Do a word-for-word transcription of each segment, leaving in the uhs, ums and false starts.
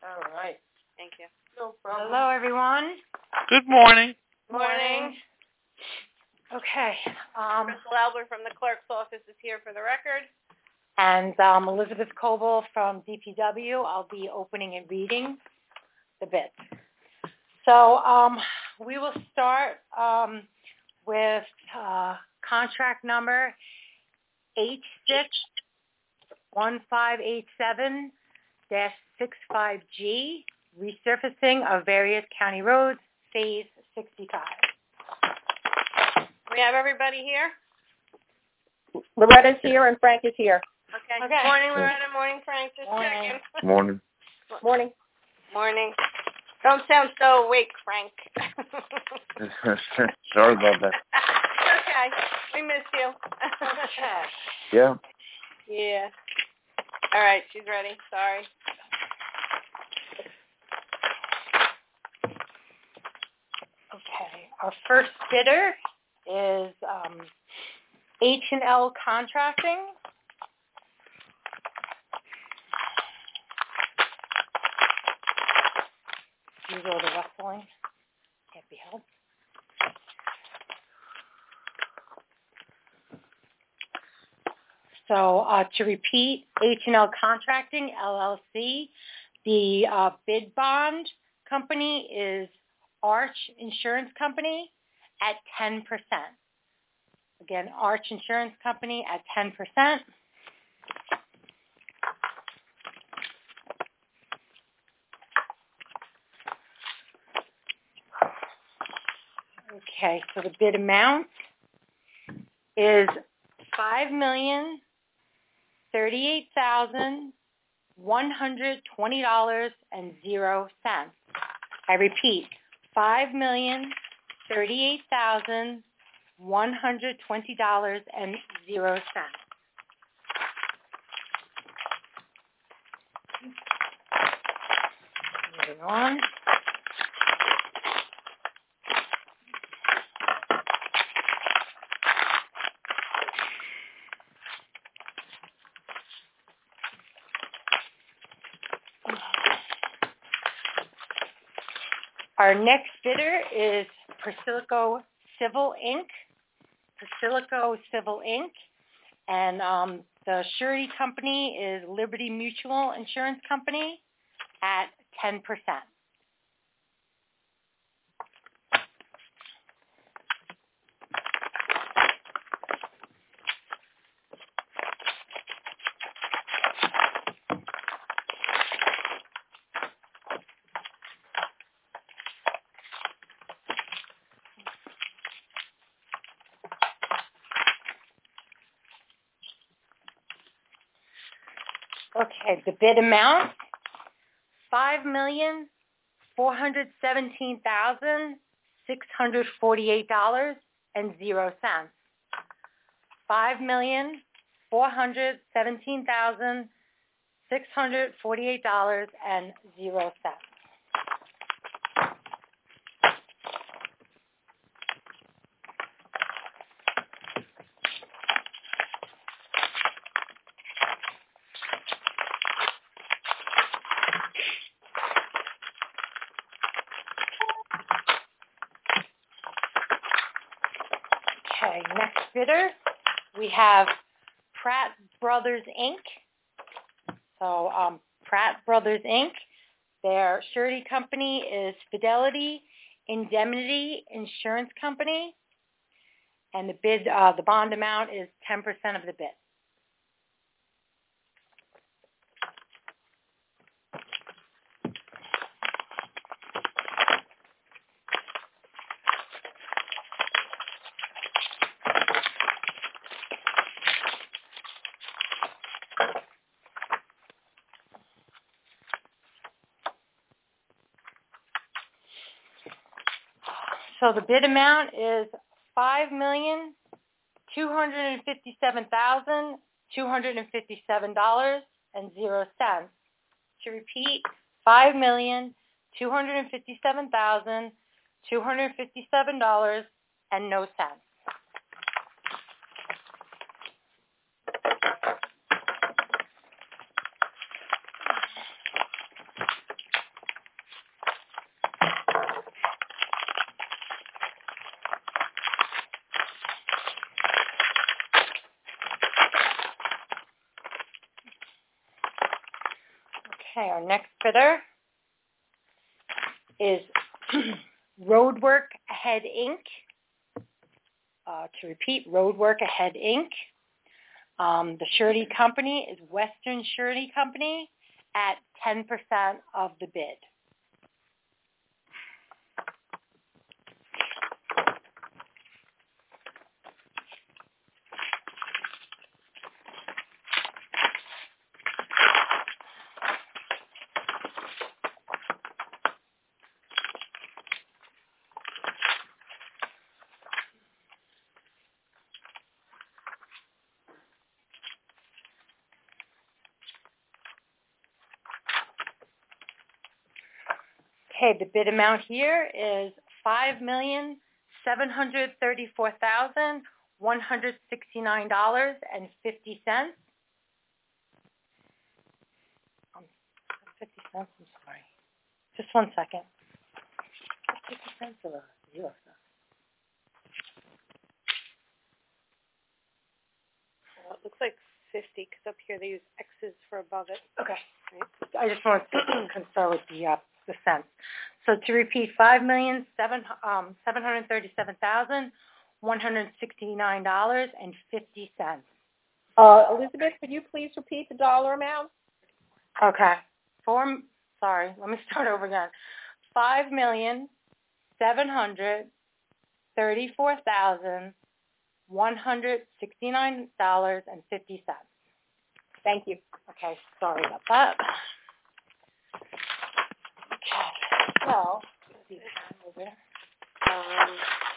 All right. Thank you. No problem. Hello, everyone. Good morning. Morning. Okay. Um, Crystal Albert from the clerk's office is here for the record. and um, Elizabeth Coble from D P W. I'll be opening and reading the bit. So um, we will start um, with uh, contract number H six one five eight seven dash sixty-five G, resurfacing of various county roads, phase sixty-five. We have everybody here? Loretta's here and Frank is here. Okay. Okay. Morning, Loretta. Morning, Frank. Just Morning. checking. Morning. Morning. Morning. Don't sound so awake, Frank. Sorry about that. Okay. We missed you. Okay. Yeah. Yeah. All right. She's ready. Sorry. Okay. Our first bidder is um, H and L Contracting. These are the rustling. Can't be helped. So uh, to repeat, H and L Contracting, L L C. The uh, bid bond company is Arch Insurance Company at ten percent. Again, Arch Insurance Company at ten percent. Okay, so the bid amount is five million thirty-eight thousand one hundred twenty dollars and zero cents. I repeat, five million thirty-eight thousand one hundred twenty dollars and zero cents. Moving on. Our next bidder is Persilico Civil Incorporated. Persilico Civil Incorporated. And um, the surety company is Liberty Mutual Insurance Company at ten percent. Okay, the bid amount, five million four hundred seventeen thousand six hundred forty-eight dollars and zero cents. Five million four hundred seventeen thousand six hundred forty-eight dollars and zero cents. Okay, next bidder, we have Pratt Brothers, Incorporated. So um, Pratt Brothers, Incorporated. Their surety company is Fidelity Indemnity Insurance Company, and the bid, uh, the bond amount is ten percent of the bid. So the bid amount is five million two hundred fifty-seven thousand two hundred fifty-seven dollars and zero cents. To repeat, five million two hundred fifty-seven thousand two hundred fifty-seven dollars and no cents. Okay, our next bidder is Roadwork Ahead, Incorporated. Uh, to repeat, Roadwork Ahead, Incorporated. Um, the surety company is Western Surety Company at ten percent of the bid. Okay, the bid amount here is five million seven hundred thirty-four thousand one hundred sixty-nine dollars and fifty cents. Um, fifty cents. I'm sorry. Just one second. Fifty cents or zero cents? Well, it looks like fifty because up here they use X's for above it. Okay. I just want to concern with the uh, the cents. So to repeat, five million seven um seven hundred thirty-seven thousand one hundred sixty-nine dollars and fifty cents. Uh, Elizabeth, could you please repeat the dollar amount? Okay. Four. Sorry. Let me start over again. Five million seven hundred thirty-four thousand one hundred sixty-nine dollars and fifty cents. Thank you. Okay. Sorry about that. Okay. So. Over. Um,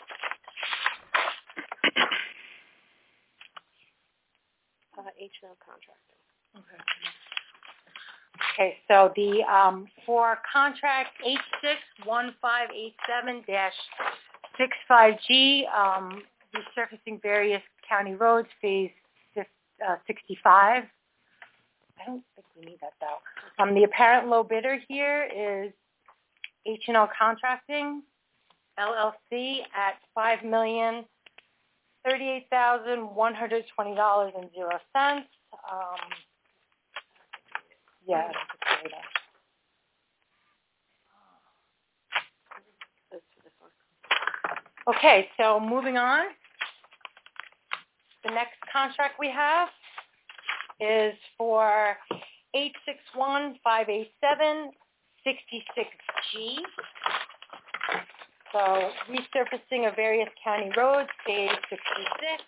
uh, H and L contracting. Okay. Okay, so the um, for contract H six one five eight seven dash sixty-five G, um, resurfacing various county roads, phase uh, sixty-five. I don't think we need that though. Um, the apparent low bidder here is H and L Contracting, L L C, at five million thirty-eight thousand one hundred twenty dollars and zero cents. Um, yeah, I don't think we need that. This for this one. Okay, so moving on. The next contract we have is for eight six one five eight seven sixty-six G. So resurfacing of various county roads, phase sixty-six.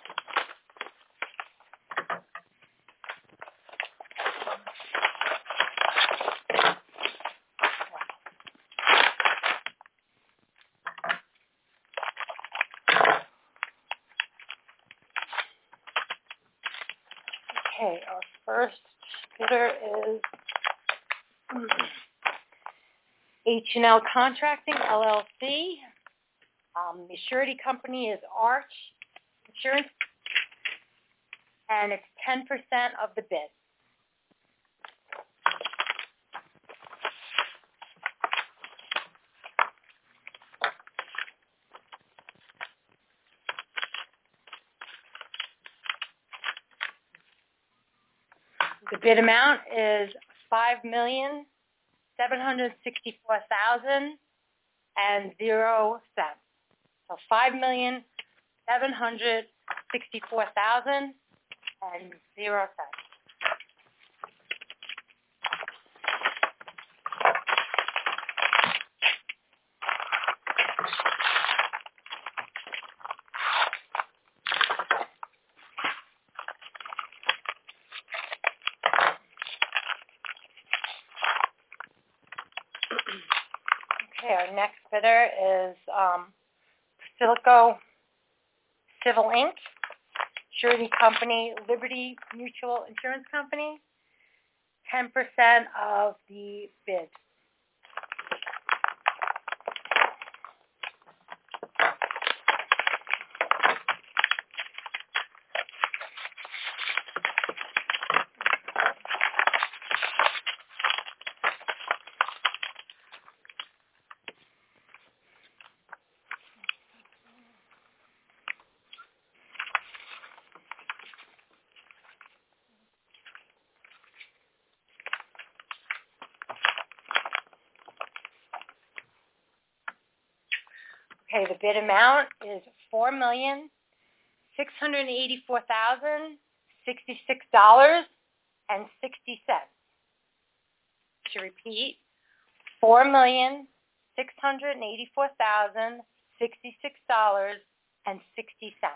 Okay, our first bidder is H and L Contracting, L L C. Um, the surety company is Arch Insurance, and it's ten percent of the bid. The bid amount is five million seven hundred sixty-four thousand and zero cents. So five million seven hundred sixty-four thousand and zero cents. Okay, our next bidder is um, Silico Civil Incorporated, surety company, Liberty Mutual Insurance Company, ten percent of the bid. Okay, the bid amount is four million six hundred eighty-four thousand sixty-six dollars and sixty cents. To repeat, four million six hundred eighty-four thousand sixty-six dollars and sixty cents.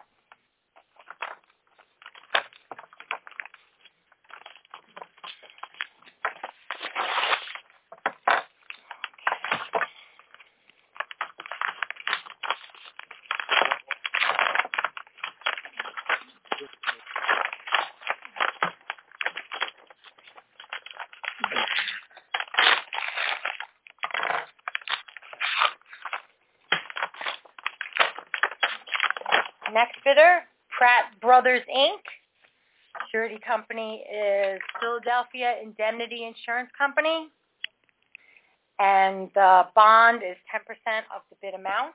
Next bidder, Pratt Brothers, Incorporated. Surety company is Philadelphia Indemnity Insurance Company. And the bond is ten percent of the bid amount.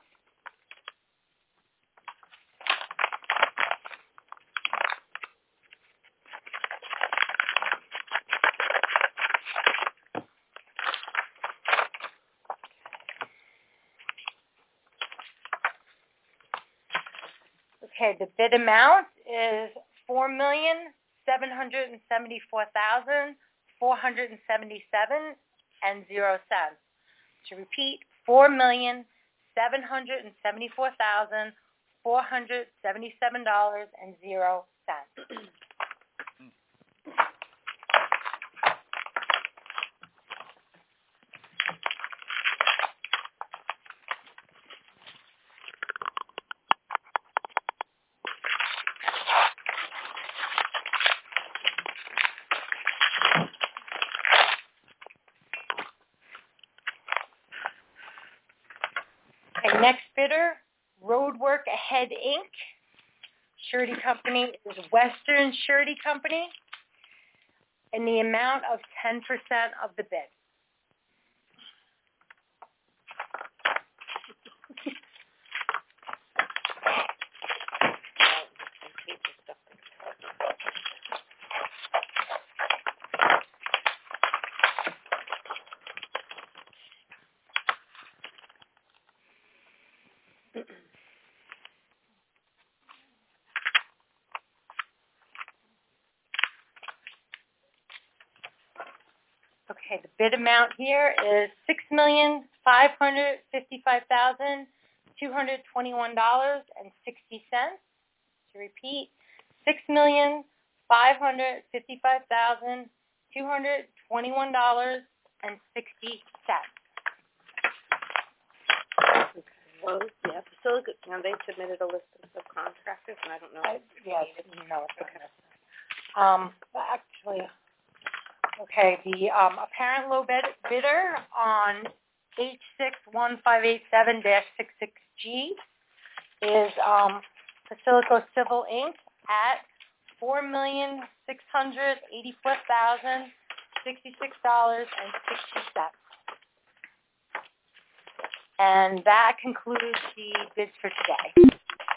Okay, the bid amount is four million seven hundred seventy-four thousand four hundred seventy-seven and zero cents. To repeat, four million seven hundred seventy-four thousand four hundred seventy-seven dollars and zero cents. Okay, next bidder, Roadwork Ahead, Incorporated. Surety company is Western Surety Company, in the amount of ten percent of the bid. Okay, the bid amount here is six million five hundred fifty-five thousand two hundred twenty-one dollars and sixty cents. To repeat, six million five hundred fifty-five thousand two hundred twenty-one dollars and sixty cents. Well, yeah, Basilica, you know, they submitted a list of subcontractors, and I don't know. I, yes, no, it's okay. Um, actually, okay, the um, apparent low bid, bidder on H six one five eight seven dash sixty-six G is um, Basilico Civil, Incorporated at four million six hundred eighty-four thousand sixty-six dollars and sixty cents. And that concludes the bids for today.